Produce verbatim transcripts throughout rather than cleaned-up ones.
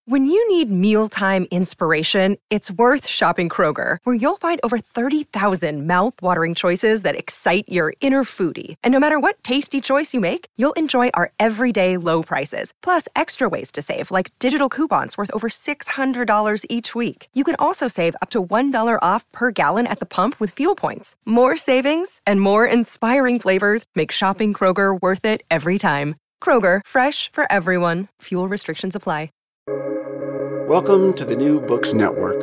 When you need mealtime inspiration, it's worth shopping Kroger, where you'll find over thirty thousand mouth-watering choices that excite your inner foodie. And no matter what tasty choice you make, you'll enjoy our everyday low prices, plus extra ways to save, like digital coupons worth over six hundred dollars each week. You can also save up to one dollar off per gallon at the pump with fuel points. More savings and more inspiring flavors make shopping Kroger worth it every time. Kroger, fresh for everyone. Fuel restrictions apply. Welcome to the New Books Network.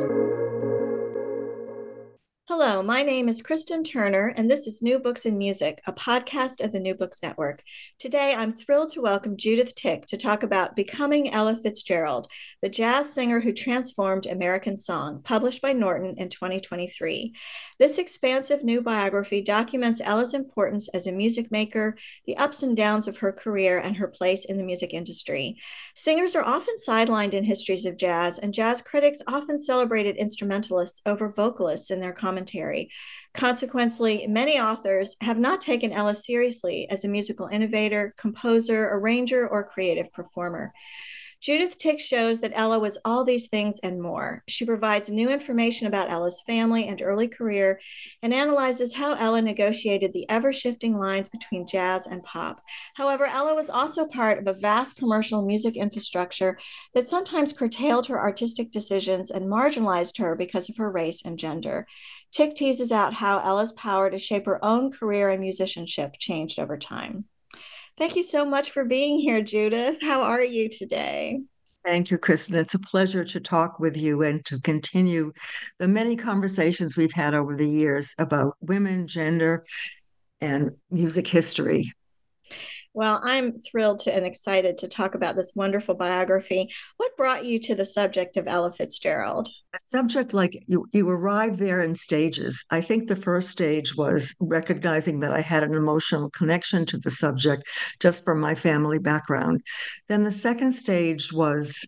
Hello, my name is Kristen Turner, and this is New Books in Music, a podcast of the New Books Network. Today, I'm thrilled to welcome Judith Tick to talk about Becoming Ella Fitzgerald, the jazz singer who transformed American song, published by Norton in twenty twenty-three. This expansive new biography documents Ella's importance as a music maker, the ups and downs of her career, and her place in the music industry. Singers are often sidelined in histories of jazz, and jazz critics often celebrated instrumentalists over vocalists in their commentary. Consequently, many authors have not taken Ella seriously as a musical innovator, composer, arranger, or creative performer. Judith Tick shows that Ella was all these things and more. She provides new information about Ella's family and early career and analyzes how Ella negotiated the ever-shifting lines between jazz and pop. However, Ella was also part of a vast commercial music infrastructure that sometimes curtailed her artistic decisions and marginalized her because of her race and gender. Tick teases out how Ella's power to shape her own career and musicianship changed over time. Thank you so much for being here, Judith. How are you today? Thank you, Kristen. It's a pleasure to talk with you and to continue the many conversations we've had over the years about women, gender, and music history. Well, I'm thrilled to and excited to talk about this wonderful biography. What brought you to the subject of Ella Fitzgerald? A subject like you, you arrive there in stages. I think the first stage was recognizing that I had an emotional connection to the subject just from my family background. Then the second stage was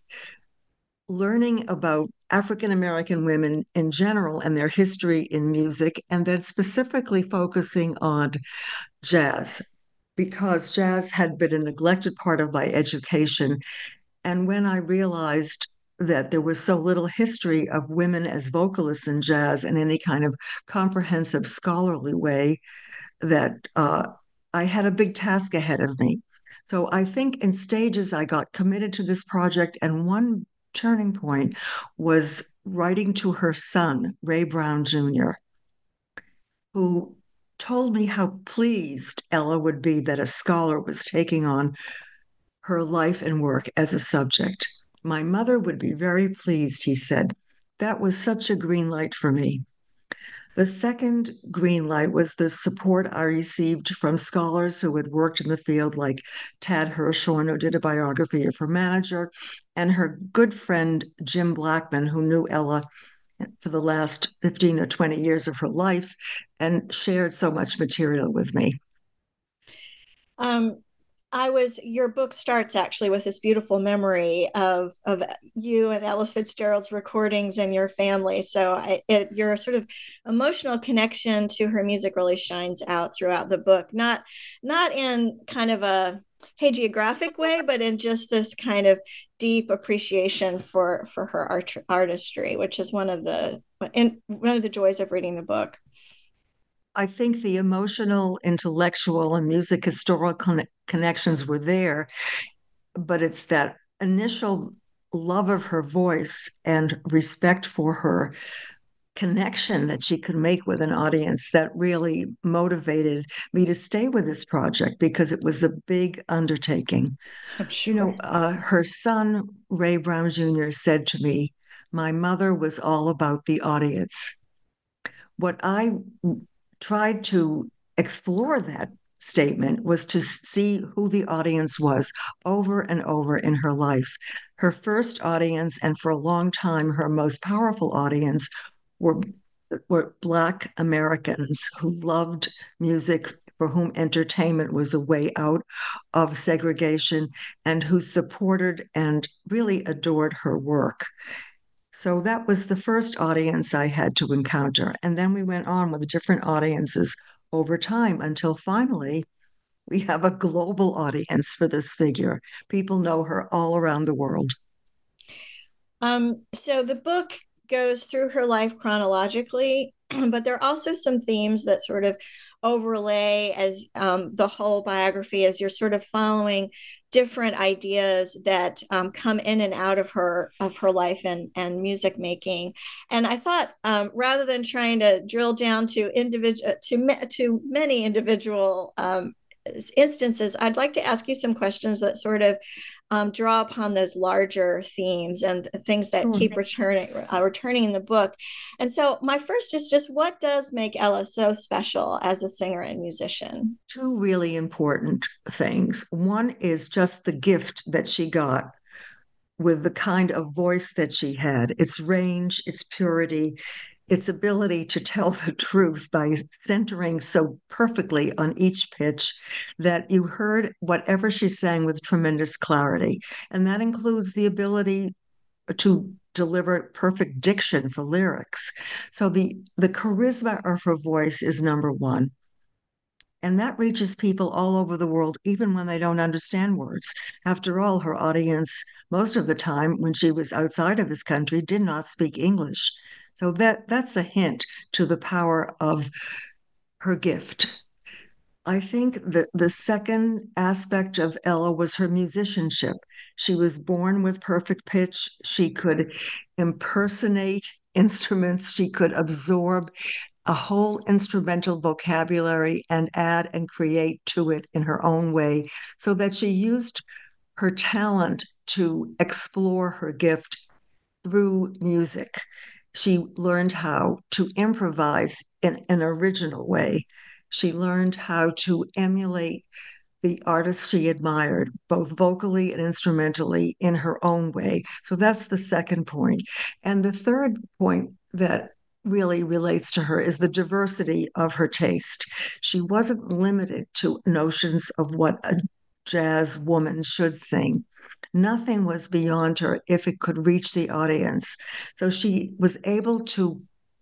learning about African American women in general and their history in music, and then specifically focusing on jazz, because jazz had been a neglected part of my education. And when I realized that there was so little history of women as vocalists in jazz in any kind of comprehensive scholarly way, that uh, I had a big task ahead of me. So I think in stages I got committed to this project, and one turning point was writing to her son, Ray Brown Junior, who told me how pleased Ella would be that a scholar was taking on her life and work as a subject. My mother would be very pleased, he said. That was such a green light for me. The second green light was the support I received from scholars who had worked in the field, like Tad Hirshhorn, who did a biography of her manager, and her good friend, Jim Blackman, who knew Ella for the last fifteen or twenty years of her life and shared so much material with me. Um, I was, your book starts actually with this beautiful memory of, of you and Ella Fitzgerald's recordings and your family. So I, it, your sort of emotional connection to her music really shines out throughout the book, not, not in kind of a hagiographic way, but in just this kind of deep appreciation for, for her art, artistry, which is one of the, in, one of the joys of reading the book. I think the emotional, intellectual, and music historical con- connections were there, but it's that initial love of her voice and respect for her connection that she could make with an audience that really motivated me to stay with this project, because it was a big undertaking. I'm sure. You know, uh, her son, Ray Brown Junior, said to me, "My mother was all about the audience." What I tried to explore that statement was to see who the audience was over and over in her life. Her first audience, and for a long time, her most powerful audience, were, were Black Americans who loved music, for whom entertainment was a way out of segregation, and who supported and really adored her work. So that was the first audience I had to encounter. And then we went on with different audiences over time until finally we have a global audience for this figure. People know her all around the world. Um, so the book goes through her life chronologically, but there are also some themes that sort of overlay as um, the whole biography as you're sort of following different ideas that um, come in and out of her of her life and and music making. And I thought um, rather than trying to drill down to individual to to many individual um, instances, I'd like to ask you some questions that sort of um, draw upon those larger themes and things that Sure. keep returning uh, returning in the book. And so my first is just, what does make Ella so special as a singer and musician? Two really important things. One is just the gift that she got with the kind of voice that she had, its range, its purity, its ability to tell the truth by centering so perfectly on each pitch that you heard whatever she sang with tremendous clarity. And that includes the ability to deliver perfect diction for lyrics. So the, the charisma of her voice is number one. And that reaches people all over the world, even when they don't understand words. After all, her audience, most of the time when she was outside of this country, did not speak English. So that that's a hint to the power of her gift. I think that the second aspect of Ella was her musicianship. She was born with perfect pitch. She could impersonate instruments. She could absorb a whole instrumental vocabulary and add and create to it in her own way, so that she used her talent to explore her gift through music. She learned how to improvise in an original way. She learned how to emulate the artists she admired, both vocally and instrumentally, in her own way. So that's the second point. And the third point that really relates to her is the diversity of her taste. She wasn't limited to notions of what a jazz woman should sing. Nothing was beyond her if it could reach the audience. So she was able to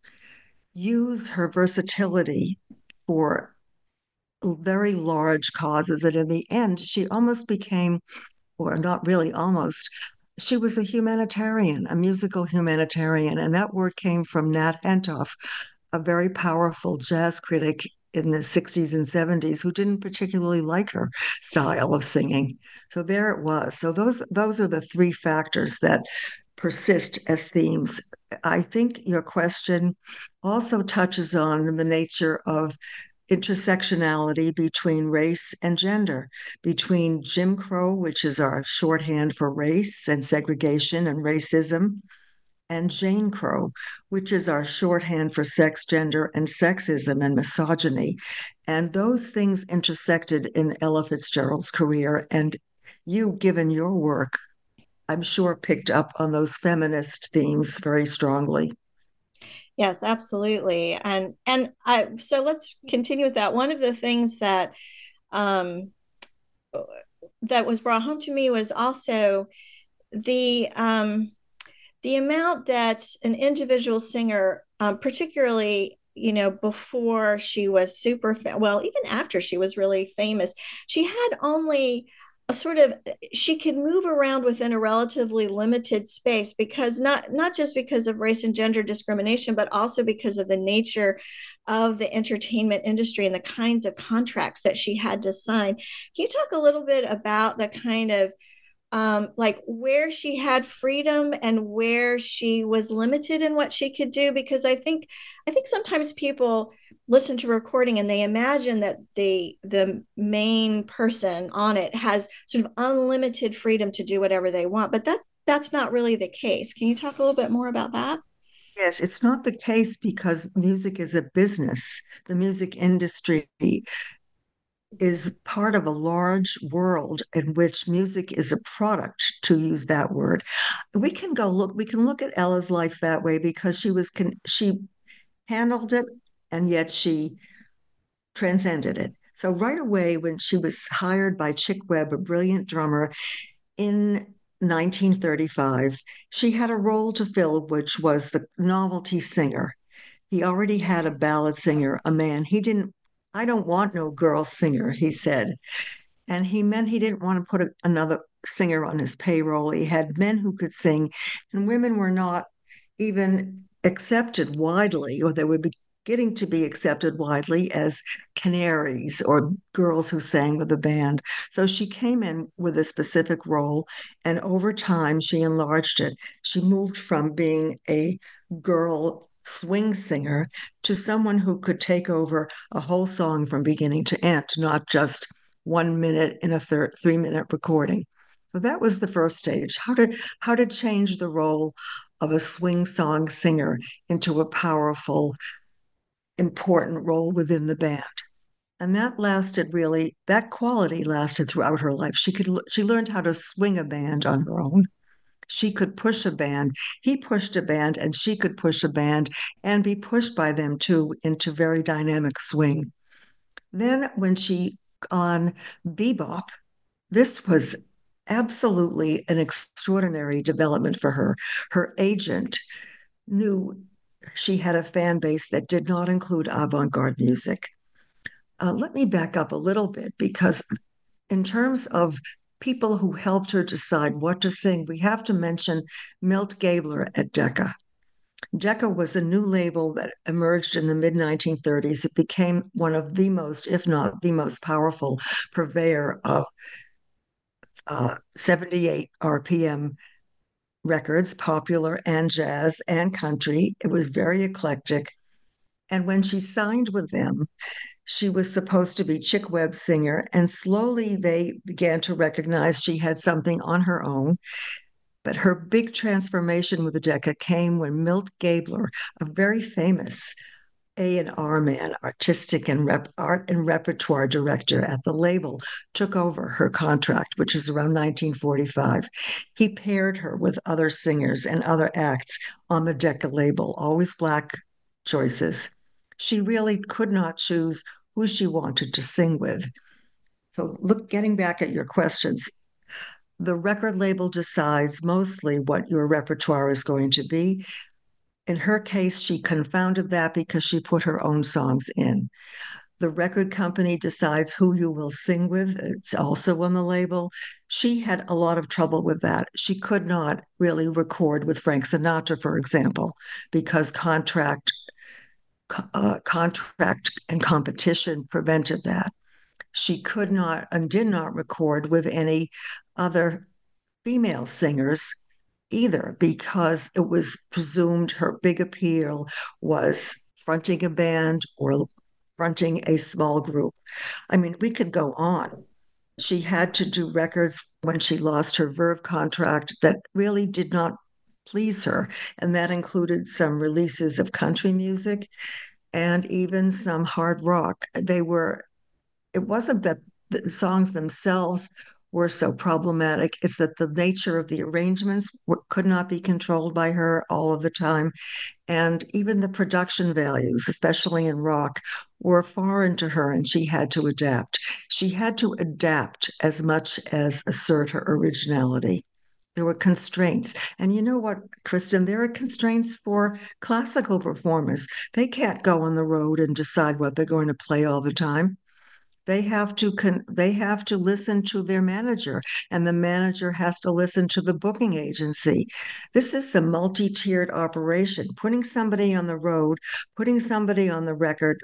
use her versatility for very large causes. And in the end, she almost became, or not really almost, she was a humanitarian, a musical humanitarian. And that word came from Nat Hentoff, a very powerful jazz critic in the sixties and seventies who didn't particularly like her style of singing. So there it was. So those those are the three factors that persist as themes. I think your question also touches on the nature of intersectionality between race and gender, between Jim Crow, which is our shorthand for race and segregation and racism, and Jane Crow, which is our shorthand for sex, gender, and sexism and misogyny. And those things intersected in Ella Fitzgerald's career. And you, given your work, I'm sure picked up on those feminist themes very strongly. Yes, absolutely. And and I so let's continue with that. One of the things that um that was brought home to me was also the um the amount that an individual singer, um, particularly, you know, before she was super, fa- well, even after she was really famous, she had only a sort of, she could move around within a relatively limited space, because not not just because of race and gender discrimination, but also because of the nature of the entertainment industry and the kinds of contracts that she had to sign. Can you talk a little bit about the kind of um, like where she had freedom and where she was limited in what she could do? Because I think I think sometimes people listen to recording and they imagine that the the main person on it has sort of unlimited freedom to do whatever they want, but that that's not really the case. Can you talk a little bit more about that? Yes, it's not the case because music is a business. The music industry is part of a large world in which music is a product, to use that word. We can go look, we can look at Ella's life that way because she was, she handled it and yet she transcended it. So right away, when she was hired by Chick Webb, a brilliant drummer, in nineteen thirty-five, she had a role to fill, which was the novelty singer. He already had a ballad singer, a man. He didn't, I don't want no girl singer, he said. And he meant he didn't want to put a, another singer on his payroll. He had men who could sing, and women were not even accepted widely, or they were beginning to be accepted widely as canaries or girls who sang with a band. So she came in with a specific role, and over time she enlarged it. She moved from being a girl swing singer to someone who could take over a whole song from beginning to end, not just one minute in a thir- three minute recording. So that was the first stage. How to how to change the role of a swing song singer into a powerful, important role within the band. And that lasted really, that quality lasted throughout her life. She could she learned how to swing a band on her own. She could push a band. He pushed a band, and she could push a band and be pushed by them too into very dynamic swing. Then when she on bebop, this was absolutely an extraordinary development for her. Her agent knew she had a fan base that did not include avant-garde music. Uh, let me back up a little bit, because in terms of people who helped her decide what to sing, we have to mention Milt Gabler at Decca. Decca was a new label that emerged in the mid nineteen thirties. It became one of the most, if not the most powerful purveyor of uh, seventy-eight R P M records, popular and jazz and country. It was very eclectic. And when she signed with them, she was supposed to be Chick Webb's singer, and slowly they began to recognize she had something on her own. But her big transformation with Decca came when Milt Gabler, a very famous A and R man, artistic and rep, art and repertoire director at the label, took over her contract, which is around nineteen forty-five. He paired her with other singers and other acts on the Decca label, always Black choices. She really could not choose who she wanted to sing with. So, look, getting back at your questions, the record label decides mostly what your repertoire is going to be. In her case, she confounded that because she put her own songs in. The record company decides who you will sing with. It's also on the label. She had a lot of trouble with that. She could not really record with Frank Sinatra, for example, because contract uh, contract and competition prevented that. She could not and did not record with any other female singers either, because it was presumed her big appeal was fronting a band or fronting a small group. I mean, we could go on. She had to do records when she lost her Verve contract that really did not please her. And that included some releases of country music and even some hard rock. They were, it wasn't that the songs themselves were so problematic. It's that the nature of the arrangements were, could not be controlled by her all of the time. And even the production values, especially in rock, were foreign to her, and she had to adapt. She had to adapt as much as assert her originality. There were constraints. And you know what, Kristen? There are constraints for classical performers. They can't go on the road and decide what they're going to play all the time. They have to con- they have to listen to their manager, and the manager has to listen to the booking agency. This is a multi-tiered operation. Putting somebody on the road, putting somebody on the record,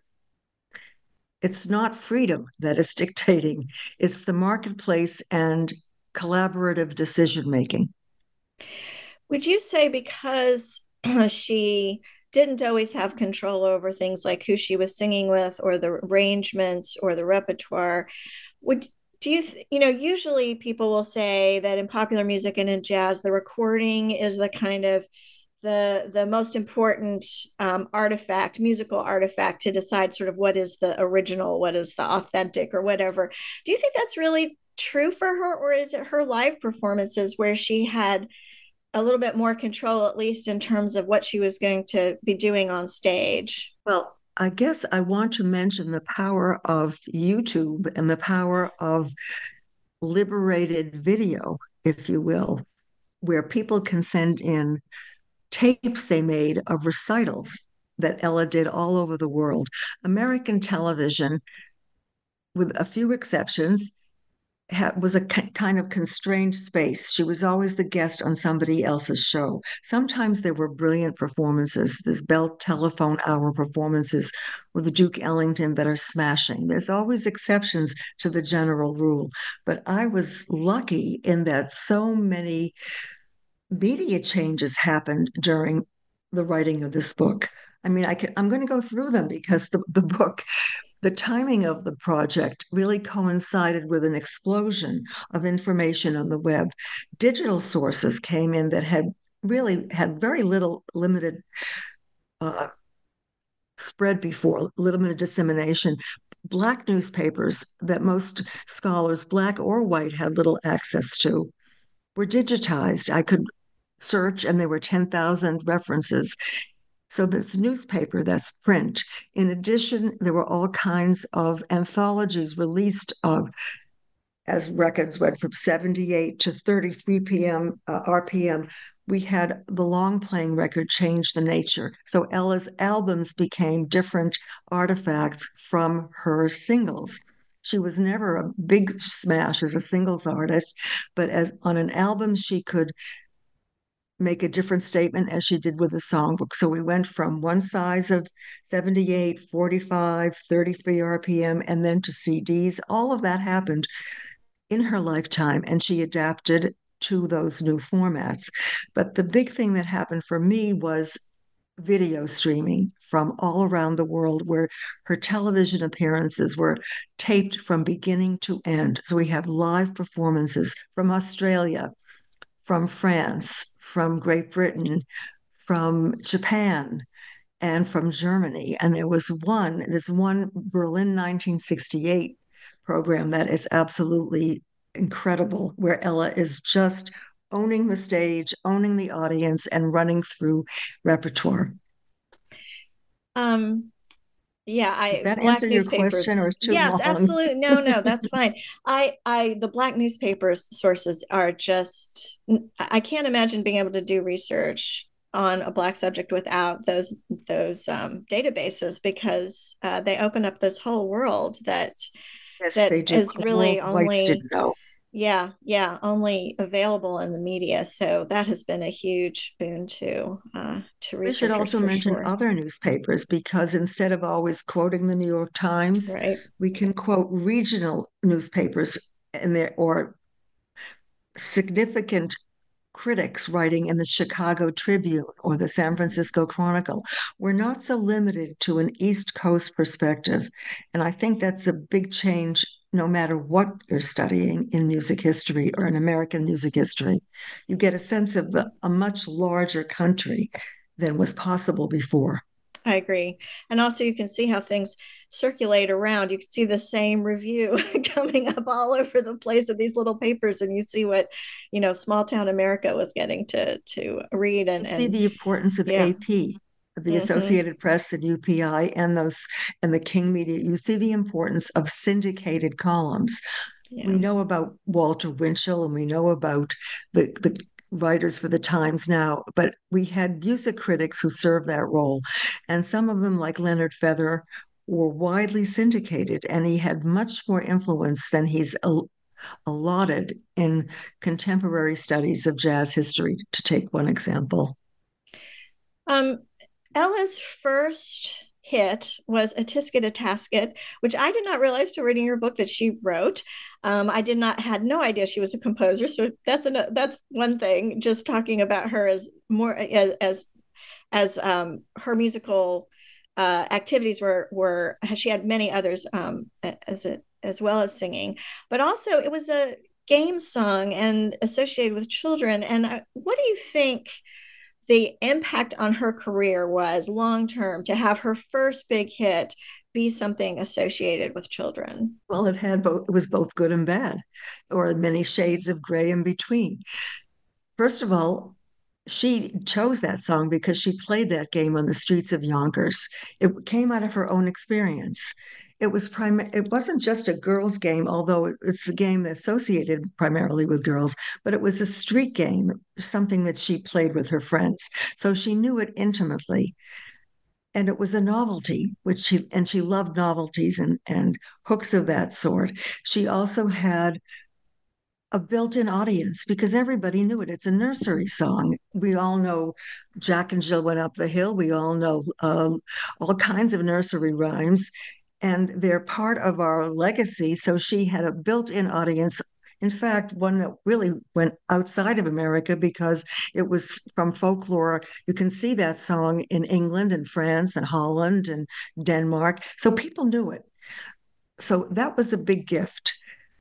it's not freedom that is dictating. It's the marketplace and collaborative decision making. Would you say because she didn't always have control over things like who she was singing with or the arrangements or the repertoire, would do you th- you know, usually people will say that in popular music and in jazz the recording is the kind of the the most important um, artifact, musical artifact, to decide sort of what is the original, what is the authentic, or whatever. Do you think that's really true for her, or is it her live performances where she had a little bit more control, at least in terms of what she was going to be doing on stage? Well, I guess I want to mention the power of YouTube and the power of liberated video, if you will, where people can send in tapes they made of recitals that Ella did all over the world. American television, with a few exceptions, was a kind of constrained space. She was always the guest on somebody else's show. Sometimes there were brilliant performances. There's Bell Telephone Hour performances with Duke Ellington that are smashing. There's always exceptions to the general rule. But I was lucky in that so many media changes happened during the writing of this book. I mean, I can, I'm going to go through them because the, the book, the timing of the project really coincided with an explosion of information on the web. Digital sources came in that had really had very little limited uh, spread before, limited dissemination. Black newspapers that most scholars, Black or white, had little access to were digitized. I could search and there were ten thousand references. So this newspaper, that's print. In addition, there were all kinds of anthologies released of as records went from seventy-eight to thirty-three p m uh, R P M. We had the long playing record change the nature. So Ella's albums became different artifacts from her singles. She was never a big smash as a singles artist, but as on an album, she could make a different statement as she did with the songbook. So we went from one size of seventy-eight, forty-five, thirty-three R P M, and then to C Ds. All of that happened in her lifetime, and she adapted to those new formats. But the big thing that happened for me was video streaming from all around the world, where her television appearances were taped from beginning to end. So we have live performances from Australia, from France, from Great Britain, from Japan, and from Germany. And there was one, there's one Berlin nineteen sixty-eight program that is absolutely incredible, where Ella is just owning the stage, owning the audience, and running through repertoire. Um, yeah, I Does that black answer your newspapers. question, or is too Yes, long? absolutely. No, no, that's fine. I, I, the black newspapers sources are just. I can't imagine being able to do research on a black subject without those those um, databases, because uh, they open up this whole world that Yes, that they do. is really All whites only. didn't know. Yeah, yeah, only available in the media. So that has been a huge boon to uh, to We should researchers also for mention sure. other newspapers, because instead of always quoting the New York Times, Right. we can quote regional newspapers and there or significant critics writing in the Chicago Tribune or the San Francisco Chronicle. We're not so limited to an East Coast perspective. And I think that's a big change no matter what you're studying in music history or in American music history. You get a sense of the, a much larger country than was possible before. I agree. And also you can see how things circulate around. You can see the same review coming up all over the place of these little papers, and you see what, you know, small town America was getting to to read. And, you see and the importance of yeah. A P, the Mm-hmm. Associated Press and U P I and those and the King Media. You see the importance of syndicated columns. Yeah. We know about Walter Winchell and we know about the, the writers for the Times now, but we had music critics who served that role. And some of them, like Leonard Feather, were widely syndicated, and he had much more influence than he's allotted in contemporary studies of jazz history, to take one example. Um, Ella's first hit was A Tisket a Tasket, which I did not realize till reading your book that she wrote. Um, I did not had no idea she was a composer. So that's an, that's one thing. Just talking about her as more as as, as um, her musical uh, activities were were she had many others um, as a, as well as singing, but also it was a game song and associated with children. And uh, what do you think the impact on her career was long term to have her first big hit be something associated with children? Well, it had both, it was both good and bad, or many shades of gray in between. First of all, she chose that song because she played that game on the streets of Yonkers. It came out of her own experience. It was prim- it wasn't just a girls' game, although it's a game associated primarily with girls, but it was a street game, something that she played with her friends. So she knew it intimately. And it was a novelty, which she and she loved novelties and, and hooks of that sort. She also had a built-in audience because everybody knew it. It's a nursery song. We all know Jack and Jill went up the hill. We all know um, all kinds of nursery rhymes, and they're part of our legacy. So she had a built-in audience. In fact, one that really went outside of America because it was from folklore. You can see that song in England and France and Holland and Denmark. So people knew it. So that was a big gift.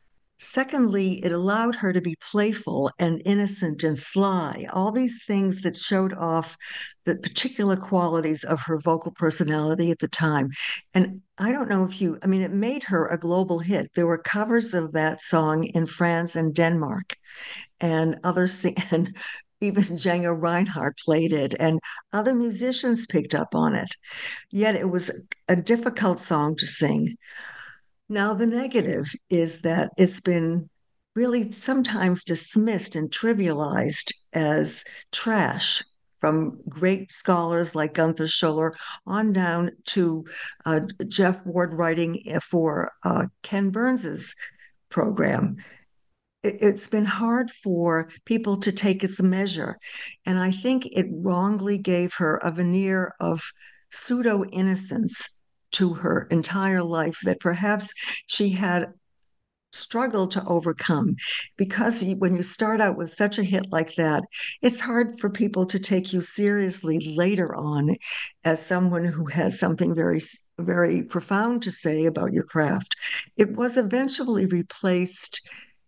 Secondly, it allowed her to be playful and innocent and sly, all these things that showed off the particular qualities of her vocal personality at the time. And I don't know if you, I mean, it made her a global hit. There were covers of that song in France and Denmark, and others, and even Django Reinhardt played it, and other musicians picked up on it. Yet it was a difficult song to sing. Now, the negative is that it's been really sometimes dismissed and trivialized as trash from great scholars like Gunther Schuller on down to uh, Jeff Ward writing for uh, Ken Burns's program. It, it's been hard for people to take its measure. And I think it wrongly gave her a veneer of pseudo innocence to her entire life that perhaps she had struggled to overcome because when you start out with such a hit like that, it's hard for people to take you seriously later on as someone who has something very very profound to say about your craft. It was eventually replaced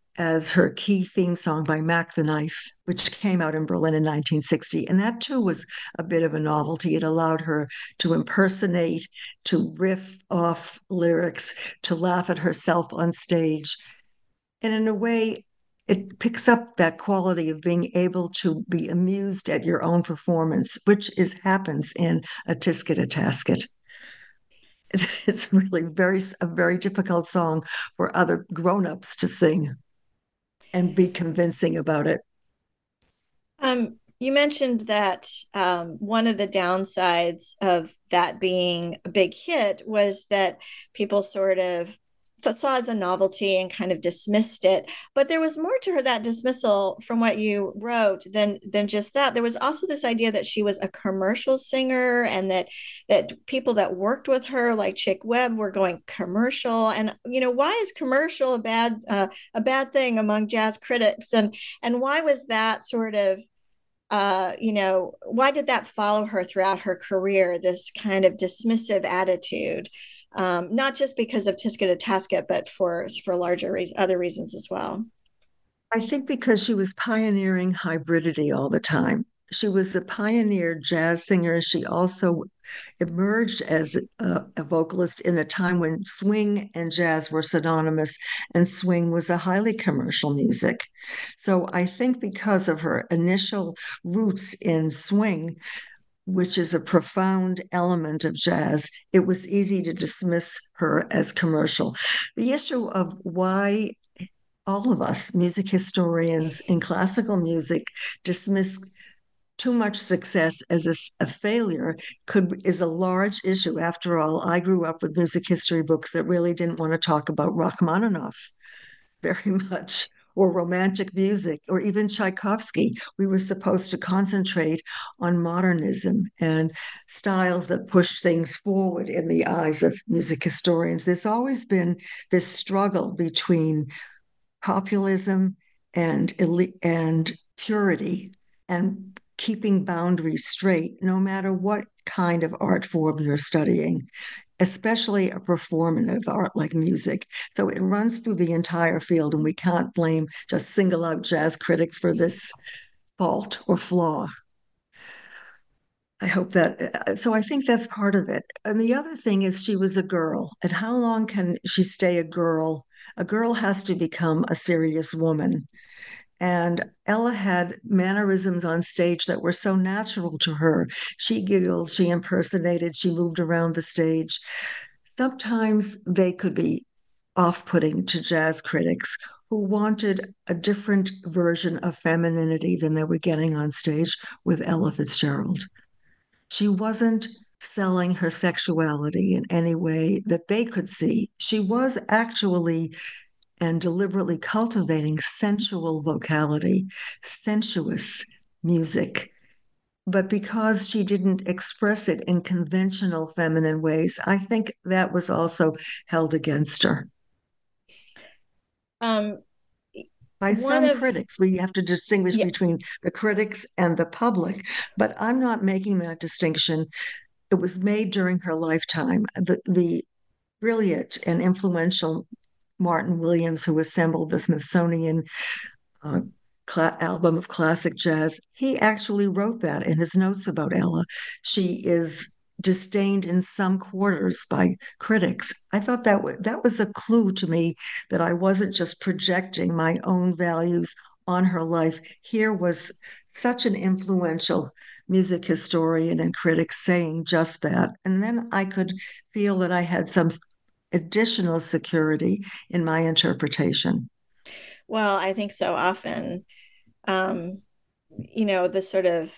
as her key theme song by Mac the Knife, which came out in Berlin in nineteen sixty. And that too was a bit of a novelty. It allowed her to impersonate, to riff off lyrics, to laugh at herself on stage. And in a way, it picks up that quality of being able to be amused at your own performance, which is happens in A Tisket a Tasket. It's, it's really very a very difficult song for other grown-ups to sing and be convincing about it. Um, you mentioned that um, one of the downsides of that being a big hit was that people sort of saw as a novelty and kind of dismissed it. But there was more to her that dismissal from what you wrote than than just that. There was also this idea that she was a commercial singer and that that people that worked with her, like Chick Webb, were going commercial. And you know, why is commercial a bad uh, a bad thing among jazz critics? And and why was that sort of uh, you know, why did that follow her throughout her career? This kind of dismissive attitude. Um, not just because of Tisket a Tasket, but for for larger re- other reasons as well. I think because she was pioneering hybridity all the time. She was a pioneer jazz singer. She also emerged as a, a vocalist in a time when swing and jazz were synonymous, and swing was a highly commercial music. So I think because of her initial roots in swing, which is a profound element of jazz, it was easy to dismiss her as commercial. The issue of why all of us, music historians in classical music, dismiss too much success as a, a, failure could is a large issue. After all, I grew up with music history books that really didn't want to talk about Rachmaninoff very much, or romantic music, or even Tchaikovsky. We were supposed to concentrate on modernism and styles that push things forward in the eyes of music historians. There's always been this struggle between populism and elite and purity and keeping boundaries straight, no matter what kind of art form you're studying, especially a performative art like music. So it runs through the entire field, and we can't blame, just single out jazz critics for this fault or flaw. I hope that, so I think that's part of it. And the other thing is she was a girl. And how long can she stay a girl? A girl has to become a serious woman. And Ella had mannerisms on stage that were so natural to her. She giggled, she impersonated, she moved around the stage. Sometimes they could be off-putting to jazz critics who wanted a different version of femininity than they were getting on stage with Ella Fitzgerald. She wasn't selling her sexuality in any way that they could see. She was actually and deliberately cultivating sensual vocality, sensuous music. But because she didn't express it in conventional feminine ways, I think that was also held against her. Um, By one some of critics, we have to distinguish yeah, between the critics and the public, but I'm not making that distinction. It was made during her lifetime. The, the brilliant and influential Martin Williams, who assembled the Smithsonian uh, cl- album of classic jazz, he actually wrote that in his notes about Ella. She is disdained in some quarters by critics. I thought that w- that was a clue to me that I wasn't just projecting my own values on her life. Here was such an influential music historian and critic saying just that. And then I could feel that I had some additional security in my interpretation. well, I think so often, um, you know, the sort of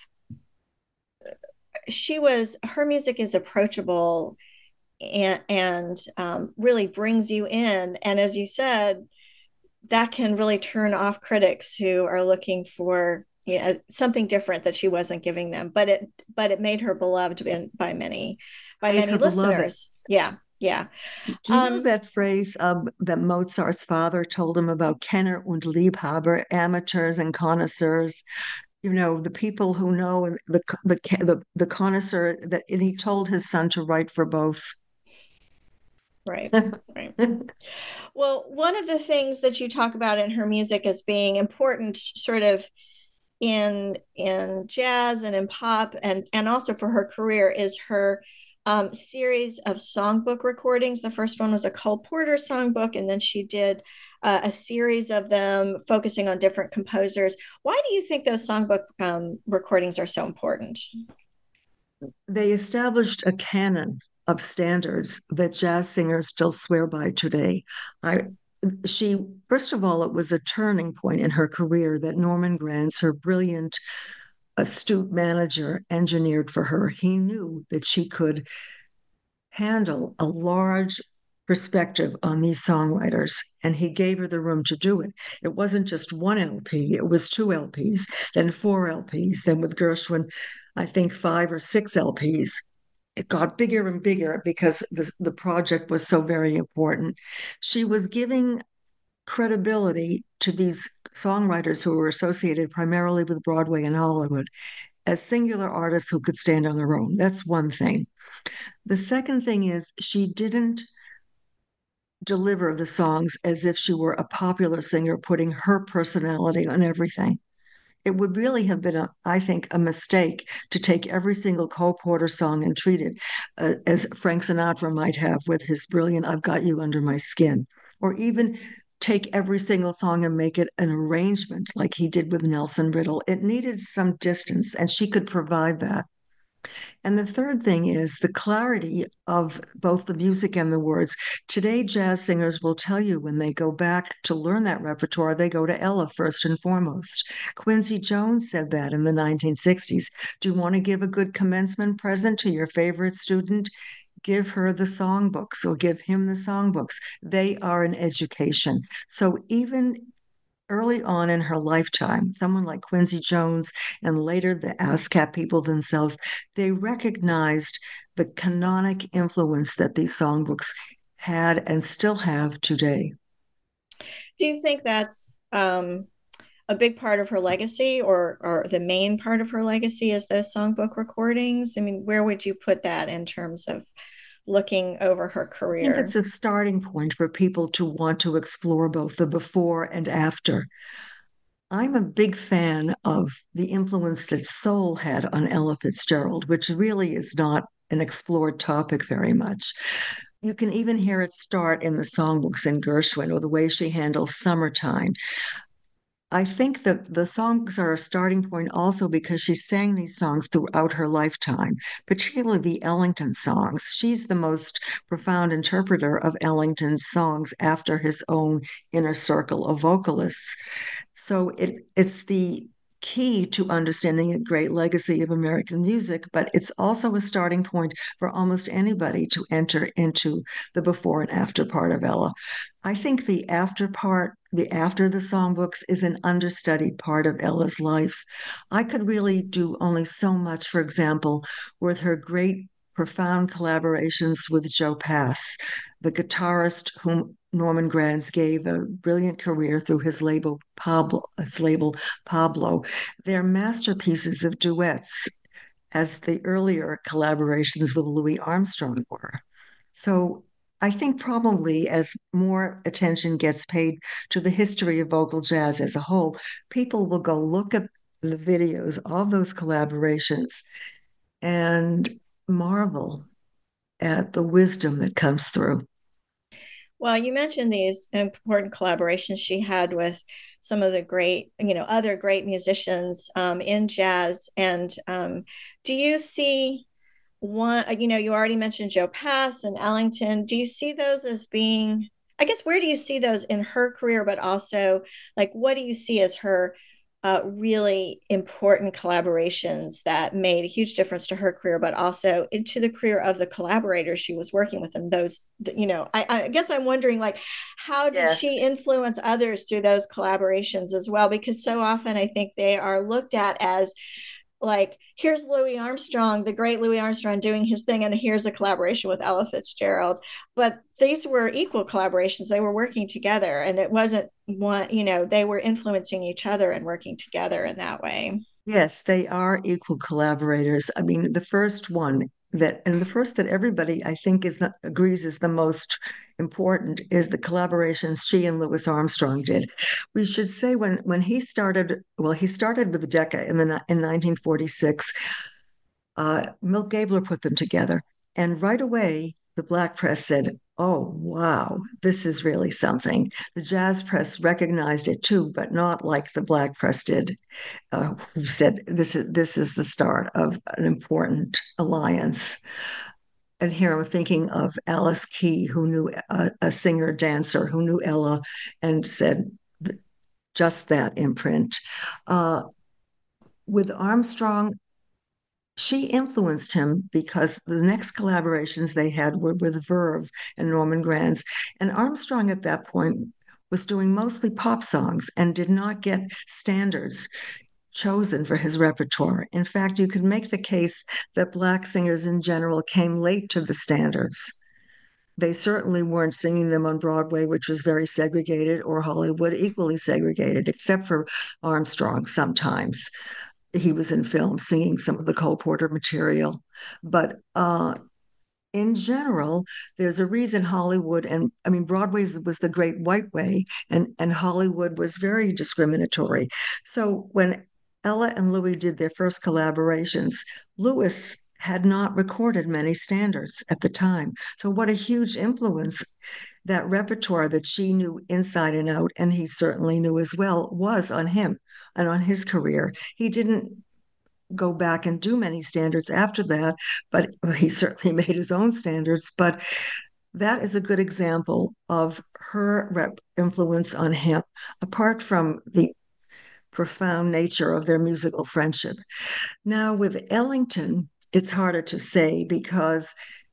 she was her music is approachable and and um, really brings you in. And as you said, that can really turn off critics who are looking for, you know, something different that she wasn't giving them. But it but it made her beloved in, by many by Made many her beloved. listeners. Yeah, yeah. Do you know Um, that phrase um, that Mozart's father told him about Kenner und Liebhaber, amateurs and connoisseurs? You know, the people who know, and the the the, the connoisseur, that, and he told his son to write for both. right, right. Well, one of the things that you talk about in her music as being important, sort of in in jazz and in pop, and and also for her career, is her um, series of songbook recordings. The first one was a Cole Porter songbook, and then she did uh, a series of them focusing on different composers. Why do you think those songbook um, recordings are so important? They established a canon of standards that jazz singers still swear by today. I she first of all, it was a turning point in her career that Norman Granz, her brilliant, astute manager, engineered for her. He knew that she could handle a large perspective on these songwriters, and he gave her the room to do it. It wasn't just one L P, it was two L Ps, then four L Ps, then with Gershwin, I think five or six L Ps. It got bigger and bigger because the, the project was so very important. She was giving credibility to these songwriters who were associated primarily with Broadway and Hollywood as singular artists who could stand on their own. That's one thing. The second thing is she didn't deliver the songs as if she were a popular singer, putting her personality on everything. It would really have been, a, I think, a mistake to take every single Cole Porter song and treat it uh, as Frank Sinatra might have with his brilliant I've Got You Under My Skin, or even take every single song and make it an arrangement like he did with Nelson Riddle. It needed some distance, and she could provide that. And the third thing is the clarity of both the music and the words. Today, jazz singers will tell you when they go back to learn that repertoire, they go to Ella first and foremost. Quincy Jones said that in the nineteen sixties. Do you want to give a good commencement present to your favorite student? Give her the songbooks or give him the songbooks. They are an education. So even early on in her lifetime, someone like Quincy Jones and later the ASCAP people themselves, they recognized the canonic influence that these songbooks had and still have today. Do you think that's um, a big part of her legacy, or or the main part of her legacy is those songbook recordings? I mean, where would you put that in terms of looking over her career? I think it's a starting point for people to want to explore both the before and after. I'm a big fan of the influence that soul had on Ella Fitzgerald, which really is not an explored topic very much. You can even hear it start in the songbooks in Gershwin, or the way she handles Summertime. I think that the songs are a starting point also because she sang these songs throughout her lifetime, particularly the Ellington songs. She's the most profound interpreter of Ellington's songs after his own inner circle of vocalists. So it it's the key to understanding a great legacy of American music, but it's also a starting point for almost anybody to enter into the before and after part of Ella. I think the after part, the after the songbooks, is an understudied part of Ella's life. I could really do only so much, for example, with her great profound collaborations with Joe Pass, the guitarist whom Norman Granz gave a brilliant career through his label Pablo, his label Pablo. They're masterpieces of duets, as the earlier collaborations with Louis Armstrong were. So I think probably as more attention gets paid to the history of vocal jazz as a whole, people will go look at the videos of those collaborations and marvel at the wisdom that comes through. Well, you mentioned these important collaborations she had with some of the great, you know, other great musicians um, in jazz. And um, do you see one, you know, you already mentioned Joe Pass and Ellington. Do you see those as being, I guess, where do you see those in her career, but also like, what do you see as her uh, really important collaborations that made a huge difference to her career, but also into the career of the collaborators she was working with? And those, you know, I, I guess I'm wondering, like, how did Yes. she influence others through those collaborations as well? Because so often I think they are looked at as like, here's Louis Armstrong, the great Louis Armstrong doing his thing, and here's a collaboration with Ella Fitzgerald. But these were equal collaborations. They were working together, and it wasn't one, you know, they were influencing each other and working together in that way. Yes, they are equal collaborators. I mean, the first one that, and the first that everybody I think is the, agrees is the most important is the collaborations she and Louis Armstrong did. We should say when when he started, well, he started with Decca in the in nineteen forty-six. Uh, Milt Gabler put them together, and right away the black press said, "Oh, wow, this is really something." The jazz press recognized it too, but not like the black press did, uh, who said this is this is the start of an important alliance. And here I'm thinking of Alice Key, who knew a, a singer dancer who knew Ella and said just that imprint. Uh, with Armstrong, she influenced him because the next collaborations they had were with Verve and Norman Granz. And Armstrong at that point was doing mostly pop songs and did not get standards chosen for his repertoire. In fact, you could make the case that Black singers in general came late to the standards. They certainly weren't singing them on Broadway, which was very segregated, or Hollywood, equally segregated, except for Armstrong sometimes. He was in film singing some of the Cole Porter material. But uh, in general, there's a reason Hollywood and I mean Broadway was the great white way, and and Hollywood was very discriminatory. So when Ella and Louis did their first collaborations, Louis had not recorded many standards at the time. So what a huge influence that repertoire that she knew inside and out, and he certainly knew as well, was on him and on his career. He didn't go back and do many standards after that, but he certainly made his own standards. But that is a good example of her rep influence on him, apart from the profound nature of their musical friendship. Now, with Ellington, it's harder to say because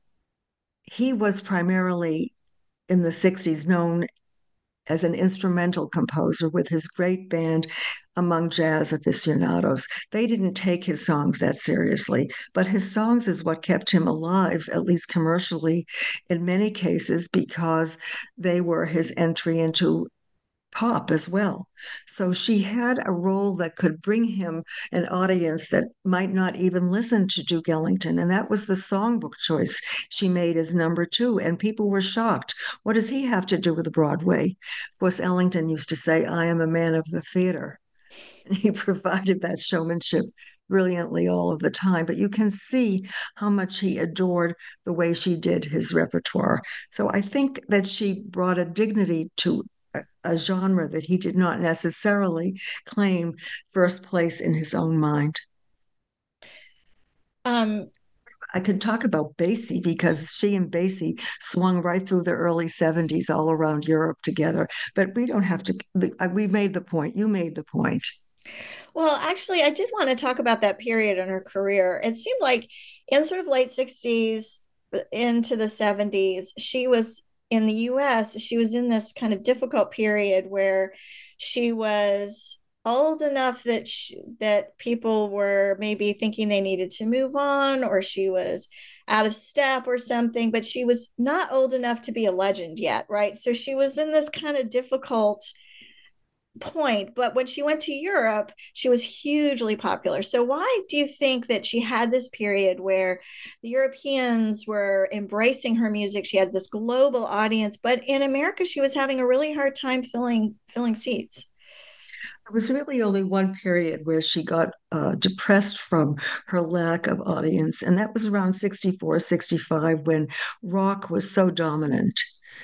he was primarily in the sixties known as an instrumental composer with his great band among jazz aficionados. They didn't take his songs that seriously, but his songs is what kept him alive, at least commercially, in many cases, because they were his entry into pop as well. So she had a role that could bring him an audience that might not even listen to Duke Ellington. And that was the songbook choice she made as number two. And people were shocked. What does he have to do with Broadway? Of course, Ellington used to say, "I am a man of the theater." And he provided that showmanship brilliantly all of the time. But you can see how much he adored the way she did his repertoire. So I think that she brought a dignity to a genre that he did not necessarily claim first place in his own mind. Um, I could talk about Basie because she and Basie swung right through the early seventies all around Europe together. But we don't have to, we made the point. You made the point. Well, actually, I did want to talk about that period in her career. It seemed like in sort of late sixties into the seventies, she was in the U S, she was in this kind of difficult period where she was old enough that she, that people were maybe thinking they needed to move on, or she was out of step or something, but she was not old enough to be a legend yet, right? So she was in this kind of difficult point. But when she went to Europe, she was hugely popular. So why do you think that she had this period where the Europeans were embracing her music? She had this global audience, but in America, she was having a really hard time filling filling seats. There was really only one period where she got uh, depressed from her lack of audience, and that was around sixty-four, sixty-five, when rock was so dominant.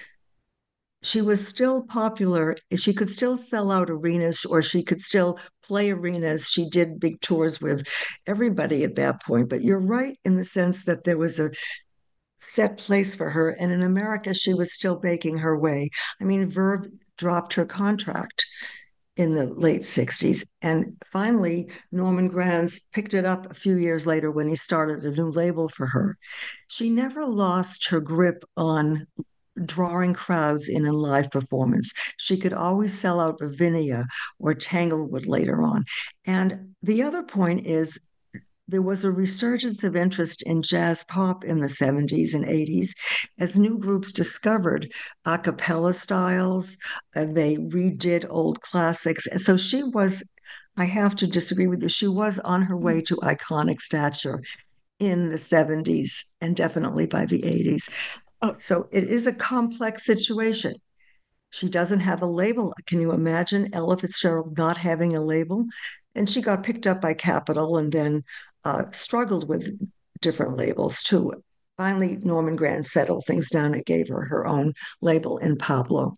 She was still popular. She could still sell out arenas, or she could still play arenas. She did big tours with everybody at that point. But you're right in the sense that there was a set place for her. And in America, she was still baking her way. I mean, Verve dropped her contract in the late sixties. And finally, Norman Granz picked it up a few years later when he started a new label for her. She never lost her grip on drawing crowds in a live performance. She could always sell out Ravinia or Tanglewood later on. And the other point is there was a resurgence of interest in jazz pop in the seventies and eighties as new groups discovered a cappella styles. Uh, they redid old classics. So she was, I have to disagree with you, she was on her way to iconic stature in the seventies and definitely by the eighties. Oh, So it is a complex situation. She doesn't have a label. Can you imagine Ella Fitzgerald not having a label? And she got picked up by Capitol and then uh, struggled with different labels too. Finally, Norman Granz settled things down and gave her her own label in Pablo.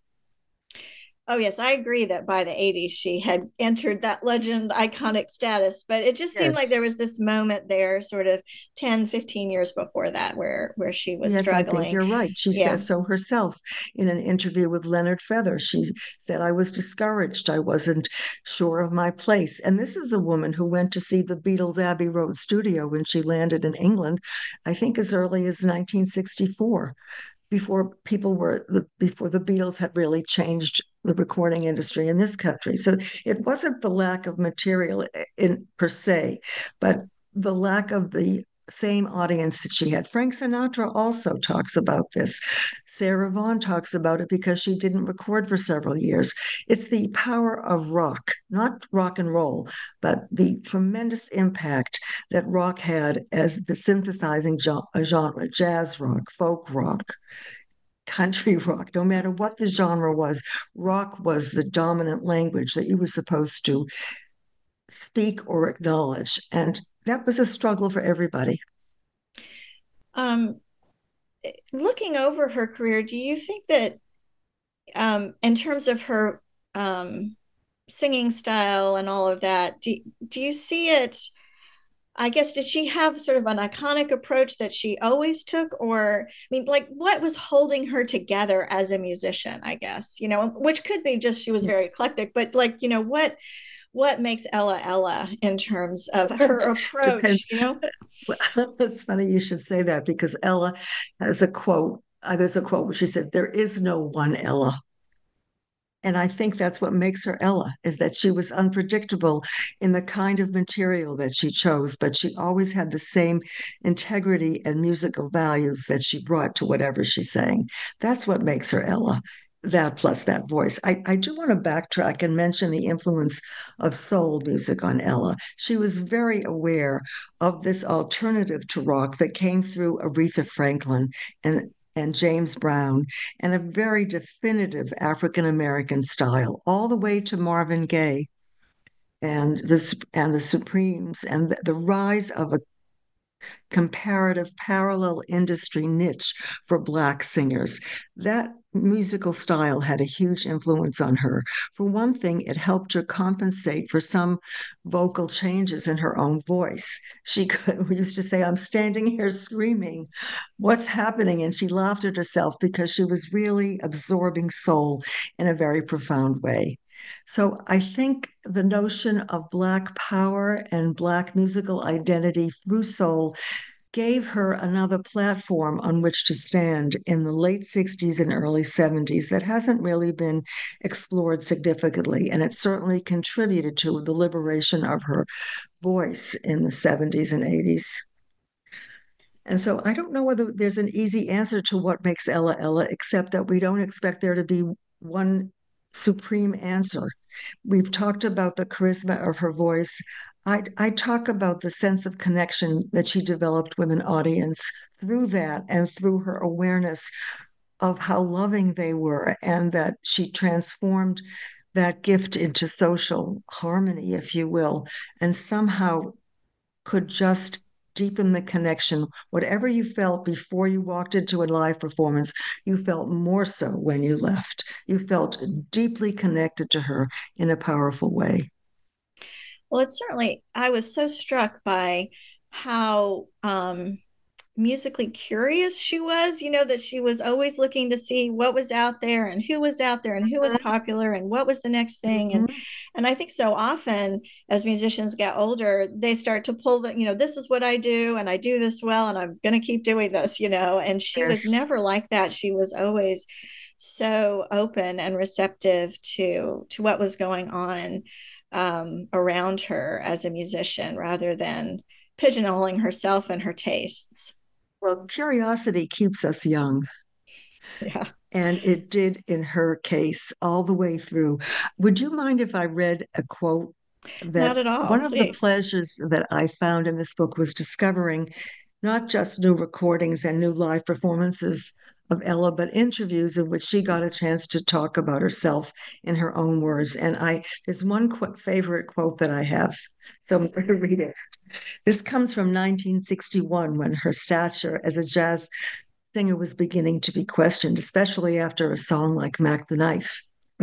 Oh, yes, I agree that by the eighties she had entered that legend iconic status, but it just seemed like Yes. there was this moment there sort of ten, fifteen years before that where where she was Yes, I think struggling. you're right. She Yeah. says so herself in an interview with Leonard Feather. She said, I was discouraged. I wasn't sure of my place. And this is a woman who went to see the Beatles' Abbey Road studio when she landed in England, I think as early as nineteen sixty-four, before people were, before the Beatles had really changed the recording industry in this country. So it wasn't the lack of material in per se, but the lack of the same audience that she had. Frank Sinatra also talks about this. Sarah Vaughan talks about it because she didn't record for several years. It's the power of rock, not rock and roll, but the tremendous impact that rock had as the synthesizing genre, jazz rock, folk rock, country rock, no matter what the genre was, rock was the dominant language that you were supposed to speak or acknowledge. And that was a struggle for everybody. Um, Looking over her career, do you think that um, in terms of her um, singing style and all of that, do, do you see it? I guess, did she have sort of an iconic approach that she always took? Or, I mean, like, what was holding her together as a musician, I guess, you know, which could be just she was very Yes. eclectic, but like, you know, what what makes Ella Ella in terms of her approach, Depends. you know? Well, it's funny you should say that because Ella has a quote. Uh, there's a quote where she said, there is no one Ella. And I think that's what makes her Ella, is that she was unpredictable in the kind of material that she chose, but she always had the same integrity and musical values that she brought to whatever she sang. That's what makes her Ella. That plus that voice. I, I do want to backtrack and mention the influence of soul music on Ella. She was very aware of this alternative to rock that came through Aretha Franklin and and James Brown, and a very definitive African American style, all the way to Marvin Gaye and the and the Supremes, and the, the rise of a comparative parallel industry niche for Black singers. That musical style had a huge influence on her. For one thing, it helped her compensate for some vocal changes in her own voice. She could, we used to say, I'm standing here screaming, what's happening? And she laughed at herself because she was really absorbing soul in a very profound way. So I think the notion of Black power and Black musical identity through soul gave her another platform on which to stand in the late sixties and early seventies that hasn't really been explored significantly. And it certainly contributed to the liberation of her voice in the seventies and eighties. And so I don't know whether there's an easy answer to what makes Ella Ella, except that we don't expect there to be one supreme answer. We've talked about the charisma of her voice. I, I talk about the sense of connection that she developed with an audience through that and through her awareness of how loving they were, and that she transformed that gift into social harmony, if you will, and somehow could just deepen the connection. Whatever you felt before you walked into a live performance, you felt more so when you left. You felt deeply connected to her in a powerful way. Well, it's certainly, I was so struck by how um, musically curious she was, you know, that she was always looking to see what was out there and who was out there and who was popular and what was the next thing. Mm-hmm. And and I think so often as musicians get older, they start to pull the, you know, this is what I do and I do this well and I'm going to keep doing this, you know, and she yes. was never like that. She was always so open and receptive to to what was going on um, around her as a musician, rather than pigeonholing herself and her tastes. Well, curiosity keeps us young. Yeah. And it did in her case all the way through. Would you mind if I read a quote? That Not at all. One of Please. the pleasures that I found in this book was discovering not just new recordings and new live performances of Ella, but interviews in which she got a chance to talk about herself in her own words. And I there's one qu- favorite quote that I have, so I'm going to read it. This comes from nineteen sixty-one, when her stature as a jazz singer was beginning to be questioned, especially after a song like Mac the Knife.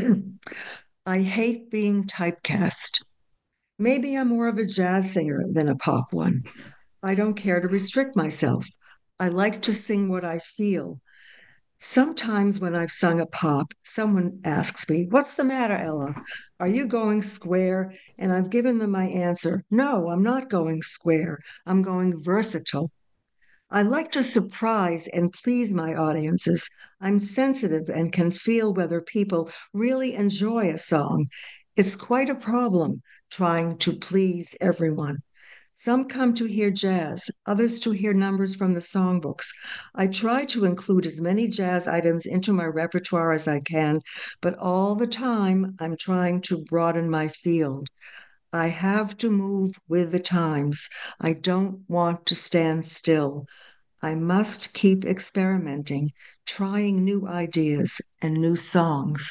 I hate being typecast. Maybe I'm more of a jazz singer than a pop one. I don't care to restrict myself. I like to sing what I feel. Sometimes when I've sung a pop, someone asks me, "What's the matter, Ella? Are you going square?" And I've given them my answer. No, I'm not going square. I'm going versatile. I like to surprise and please my audiences. I'm sensitive and can feel whether people really enjoy a song. It's quite a problem trying to please everyone. Some come to hear jazz, others to hear numbers from the songbooks. I try to include as many jazz items into my repertoire as I can, but all the time I'm trying to broaden my field. I have to move with the times. I don't want to stand still. I must keep experimenting, trying new ideas and new songs.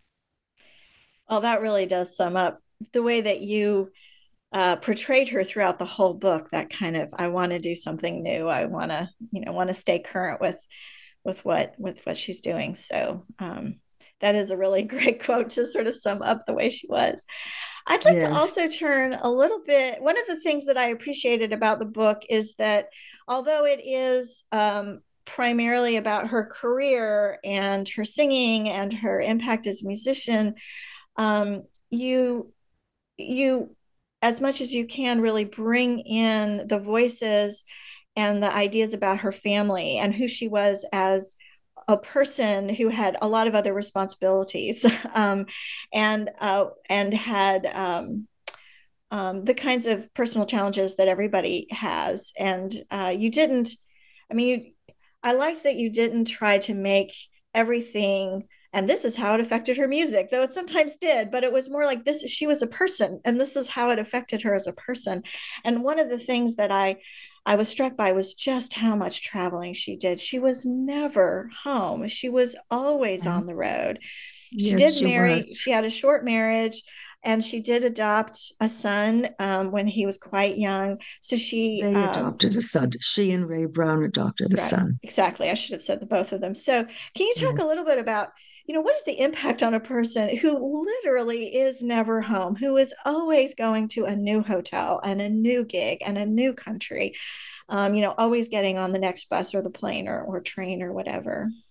Well, that really does sum up the way that you uh, portrayed her throughout the whole book. That kind of, I want to do something new. I want to, you know, want to stay current with, with what, with what she's doing. So um, that is a really great quote to sort of sum up the way she was. I'd like yes. to also turn a little bit. One of the things that I appreciated about the book is that although it is um, primarily about her career and her singing and her impact as a musician, um, you, you, as much as you can, really bring in the voices and the ideas about her family and who she was as a person who had a lot of other responsibilities um, and uh, and had um, um, the kinds of personal challenges that everybody has. And uh, you didn't, I mean, you, I liked that you didn't try to make everything, and this is how it affected her music, though it sometimes did, but it was more like this, she was a person, and this is how it affected her as a person. And one of the things that I I was struck by was just how much traveling she did. She was never home. She was always on the road. She yes, did marry, she, she had a short marriage, and she did adopt a son um, when he was quite young. So she They um, adopted a son. She and Ray Brown adopted a right, son. Exactly. I should have said the both of them. So can you talk yes. a little bit about, you know, what is the impact on a person who literally is never home, who is always going to a new hotel and a new gig and a new country, um, you know, always getting on the next bus or the plane or, or train or whatever?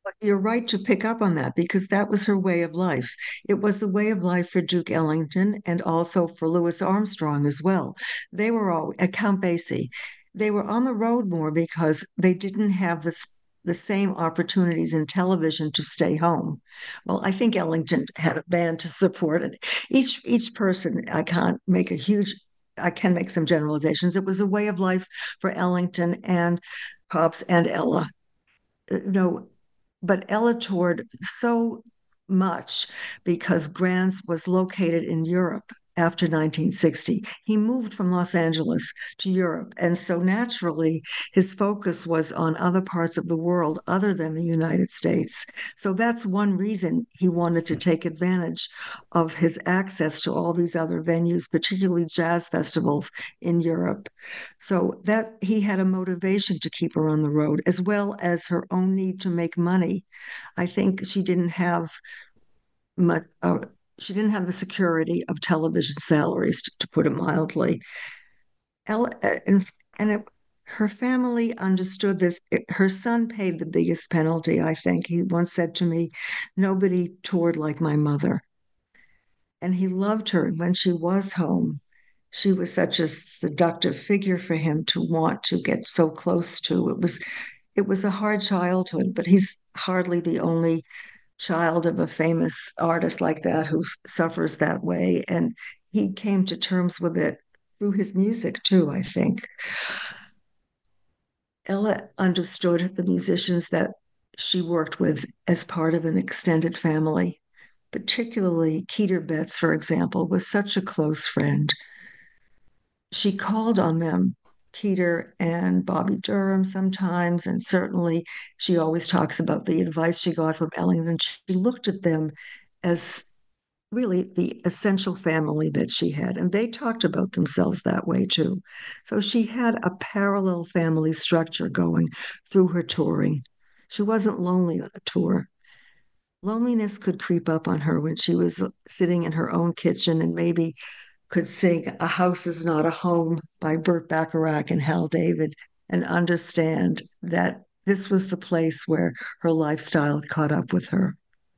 But you're right to pick up on that because that was her way of life. It was the way of life for Duke Ellington and also for Louis Armstrong as well. They were all at Count Basie. They were on the road more because they didn't have this the same opportunities in television to stay home. Well, I think Ellington had a band to support it. Each each person, I can't make a huge I can make some generalizations. It was a way of life for Ellington and Pops and Ella. Uh, No, but Ella toured so much because Grants was located in Europe after nineteen sixty. He moved from Los Angeles to Europe. And so naturally, his focus was on other parts of the world other than the United States. So that's one reason he wanted to take advantage of his access to all these other venues, particularly jazz festivals in Europe. So that he had a motivation to keep her on the road, as well as her own need to make money. I think she didn't have much. Uh, she didn't have the security of television salaries, to, to put it mildly. Ella, uh, and and it, her family understood this. It- her son paid the biggest penalty, I think. He once said to me, "Nobody toured like my mother." And he loved her when she was home. She was such a seductive figure for him to want to get so close to. It was it was a hard childhood, but he's hardly the only child of a famous artist like that who suffers that way. And he came to terms with it through his music too, I think. Ella understood the musicians that she worked with as part of an extended family, particularly Keter Betts, for example, was such a close friend. She called on them, Keter and Bobby Durham sometimes, and certainly she always talks about the advice she got from Ellington. She looked at them as really the essential family that she had, and they talked about themselves that way too. So she had a parallel family structure going through her touring. She wasn't lonely on a tour. Loneliness could creep up on her when she was sitting in her own kitchen and maybe could sing A House Is Not a Home by Burt Bacharach and Hal David and understand that this was the place where her lifestyle caught up with her.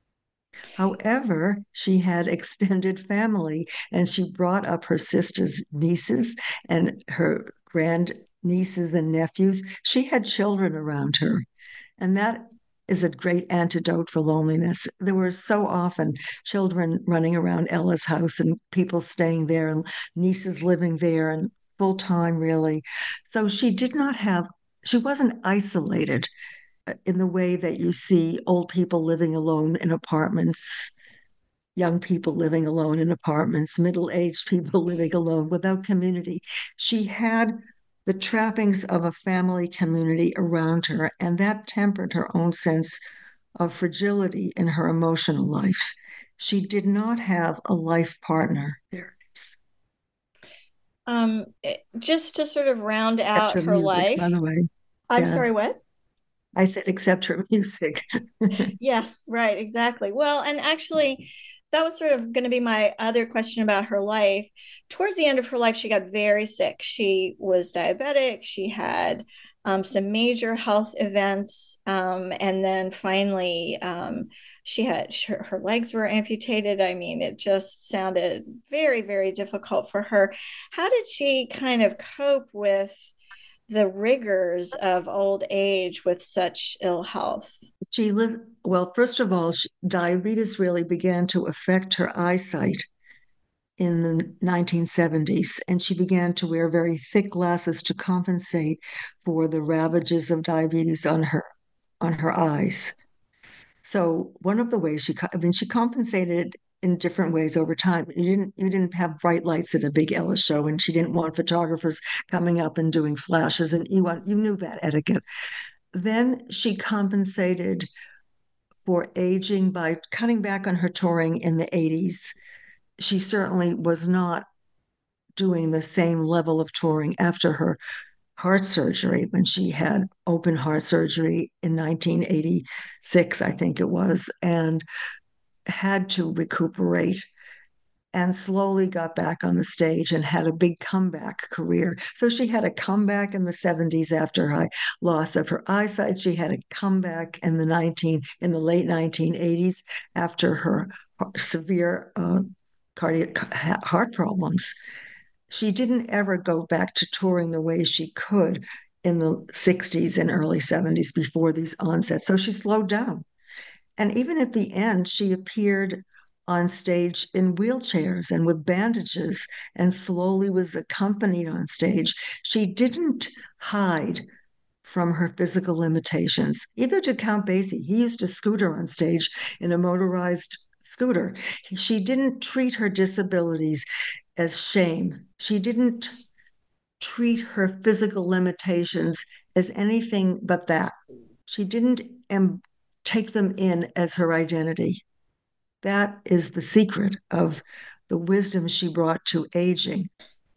However, she had extended family and she brought up her sister's nieces and her grand nieces and nephews. She had children around her. And that is a great antidote for loneliness. There were so often children running around Ella's house and people staying there and nieces living there and full time, really. So she did not have, she wasn't isolated uh, in the way that you see old people living alone in apartments, young people living alone in apartments, middle aged people living alone without community. She had the trappings of a family community around her, and that tempered her own sense of fragility in her emotional life. She did not have a life partner. There it is. Um, it- just to sort of round Except out her her music, life. by the way. I'm Yeah. sorry, what? I said, except her music. Yes, right, exactly. Well, and actually, that was sort of going to be my other question about her life. Towards the end of her life, she got very sick. She was diabetic. She had um, some major health events. Um, and then finally, um, she had her, her legs were amputated. I mean, it just sounded very, very difficult for her. How did she kind of cope with the rigors of old age with such ill health? She lived, well, first of all, she, diabetes really began to affect her eyesight in the nineteen seventies, and she began to wear very thick glasses to compensate for the ravages of diabetes on her on her eyes. So one of the ways she, I mean, she compensated in different ways over time. You didn't you didn't have bright lights at a big Ella show, and she didn't want photographers coming up and doing flashes, and you want you knew that etiquette. Then she compensated for aging by cutting back on her touring in the eighties. She certainly was not doing the same level of touring after her heart surgery when she had open heart surgery in nineteen eighty-six, I think it was, and had to recuperate. and slowly got back on the stage and had a big comeback career. So she had a comeback in the seventies after her loss of her eyesight. She had a comeback in the nineteen in the late nineteen eighties after her severe uh, cardiac heart problems. She didn't ever go back to touring the way she could in the sixties and early seventies before these onsets. So she slowed down. And even at the end, she appeared on stage in wheelchairs and with bandages and slowly was accompanied on stage. She didn't hide from her physical limitations. Either did Count Basie. He used a scooter on stage in a motorized scooter. She didn't treat her disabilities as shame. She didn't treat her physical limitations as anything but that. She didn't um, take them in as her identity. That is the secret of the wisdom she brought to aging.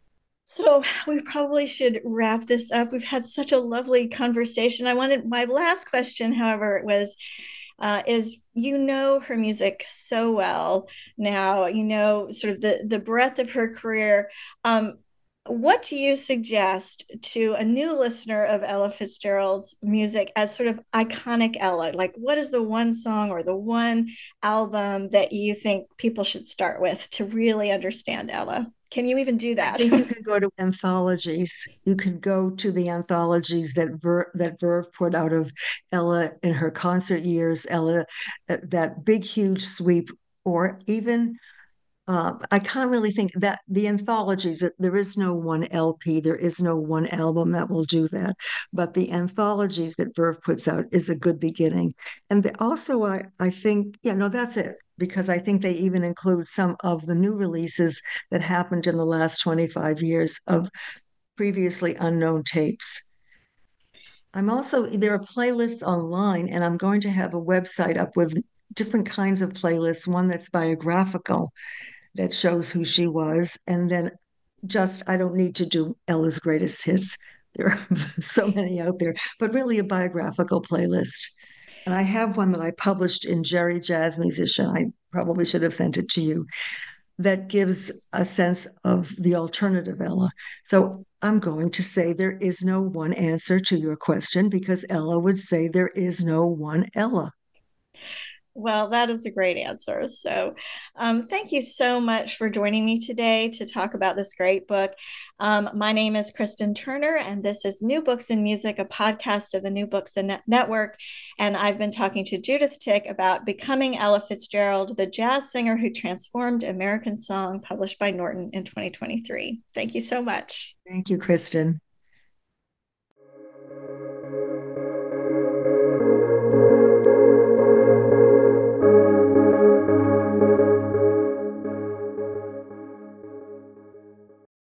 So we probably should wrap this up. We've had such a lovely conversation. I wanted, my last question, however, was, uh, is you know her music so well now, you know, sort of the, the breadth of her career. Um, what do you suggest to a new listener of Ella Fitzgerald's music as sort of iconic Ella? Like, what is the one song or the one album that you think people should start with to really understand Ella? Can you even do that? I think you can go to anthologies. You can go to the anthologies that Ver, that Verve put out of Ella in her concert years, Ella, that big, huge sweep, or even Uh, I can't really think that the anthologies, there is no one L P, there is no one album that will do that. But the anthologies that Verve puts out is a good beginning. And the, also, I, I think, yeah, no, that's it, because I think they even include some of the new releases that happened in the last twenty-five years of previously unknown tapes. I'm also, there are playlists online, and I'm going to have a website up with different kinds of playlists, one that's biographical that shows who she was. And then just, I don't need to do Ella's greatest hits. There are so many out there, but really a biographical playlist. And I have one that I published in Jerry Jazz Musician. I probably should have sent it to you, that gives a sense of the alternative Ella. So I'm going to say there is no one answer to your question because Ella would say there is no one Ella. Well, that is a great answer. So um, thank you so much for joining me today to talk about this great book. Um, my name is Kristen Turner, and this is New Books in Music, a podcast of the New Books in Network. And I've been talking to Judith Tick about Becoming Ella Fitzgerald, the jazz singer who transformed American song, published by Norton in twenty twenty-three. Thank you so much. Thank you, Kristen.